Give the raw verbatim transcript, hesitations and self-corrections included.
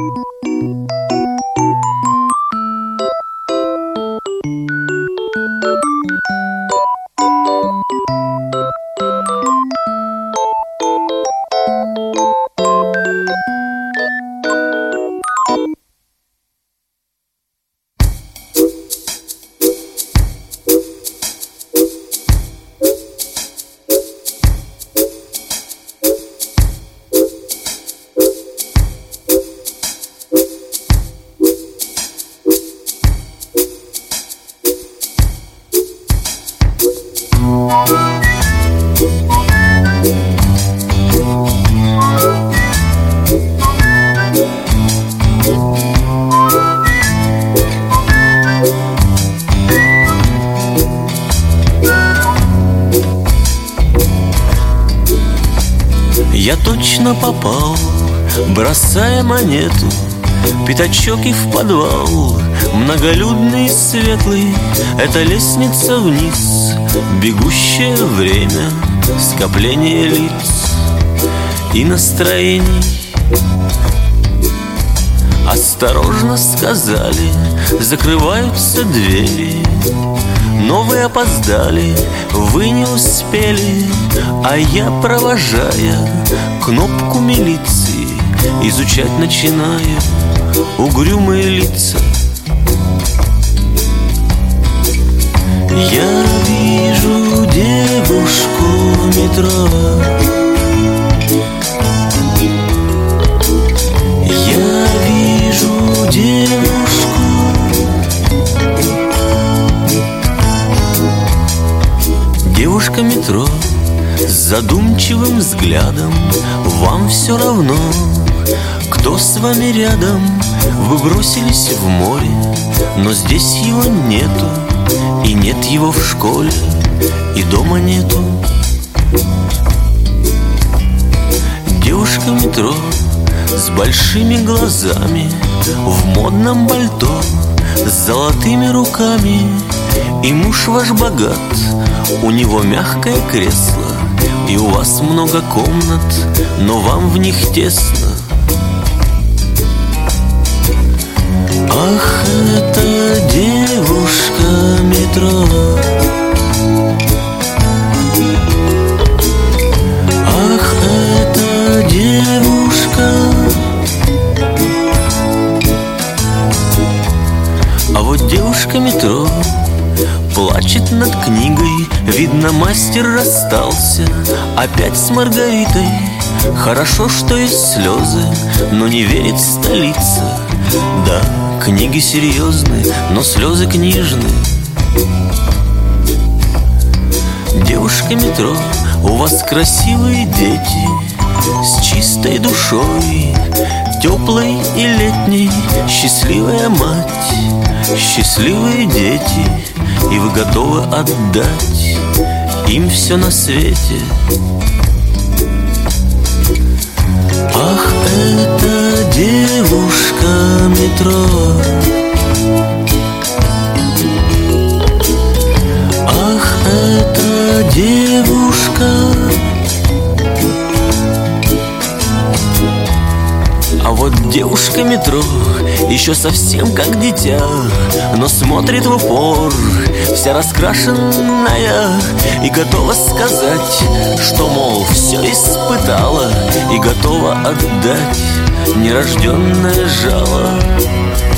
Я точно попал, бросая монету, пятачок и в подвал, многолюдный и светлый. Это лестница вниз, бегущее время, скопление лиц и настроений. Осторожно сказали, закрываются двери. Но вы опоздали, вы не успели, а я, провожая кнопку милиции, изучать начинаю угрюмые лица. Я вижу девушку в метро, я вижу девушку. Девушка метро с задумчивым взглядом. Вам все равно, кто с вами рядом. Вы бросились в море, но здесь его нету. И нет его в школе, и дома нету. Девушка метро с большими глазами, в модном пальто, с золотыми руками. И муж ваш богат, у него мягкое кресло, и у вас много комнат, но вам в них тесно. Ах, это девушка метро, ах, это девушка. А вот девушка метро плачет над книгой. Видно, мастер расстался опять с Маргаритой. Хорошо, что есть слезы, но не верит столица. Да, книги серьезны, но слезы книжные. Девушка метро, у вас красивые дети с чистой душой, теплой и летней, счастливая мать, счастливые дети. И вы готовы отдать им все на свете. Ах, это девушка метро, ах, это девушка. А вот девушка метро еще совсем как дитя, но смотрит в упор, вся раскрашенная, и готова сказать, что, мол, все испытала, и готова отдать нерожденное жало.